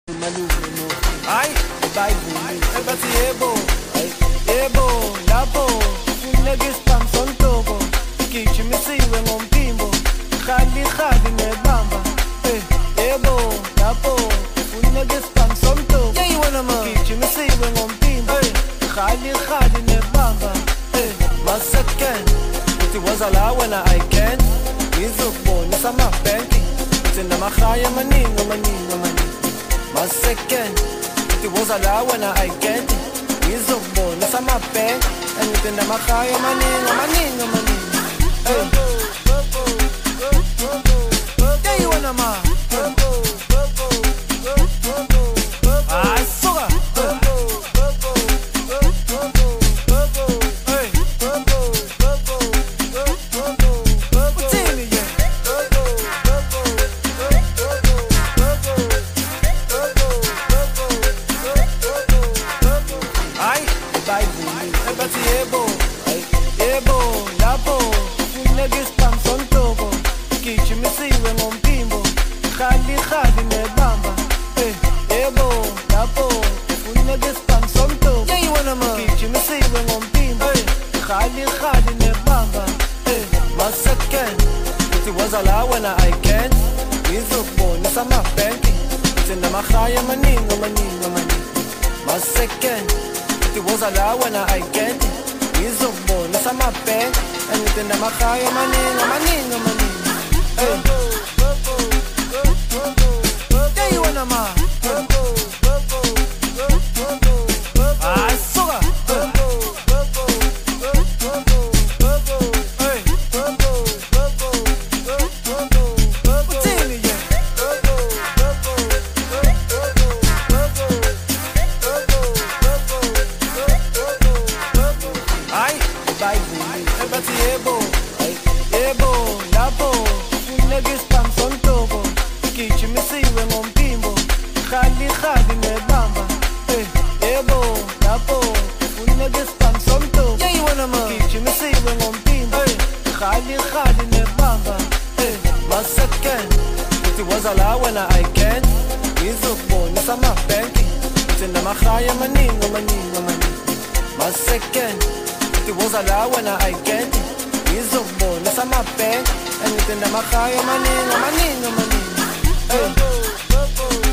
Ay, bayibuli ebathi yebo, yebo lapho unegespam sontoko gijimisiwe ngomphimbo khali khali nebamba yebo lapho unegespam sontoko gijimisiwe ngomphimbo khali khali nebamba maseken uthi wazala wena I can ngizokubonisa amabhenki thina mahaya amaningi amaningi maseken uthi wazala wena I can ngizokubonisa amabhenki thina mahaya amaningi amaningi hey wena ma wazala wena I can ngizokubonisa amabhenki thina mahaya amaningi amaningi maseken uthi wazala wena I can ngizokubonisa amabhenki thina mahaya amaningi amaningi hey wena ma wazala wena I can ngizokubonisa amabhenki thina mahaya amaningi amaningi maseken uthi wazala wena I can ngizokubonisa amabhenki thina mahaya amaningi amaningi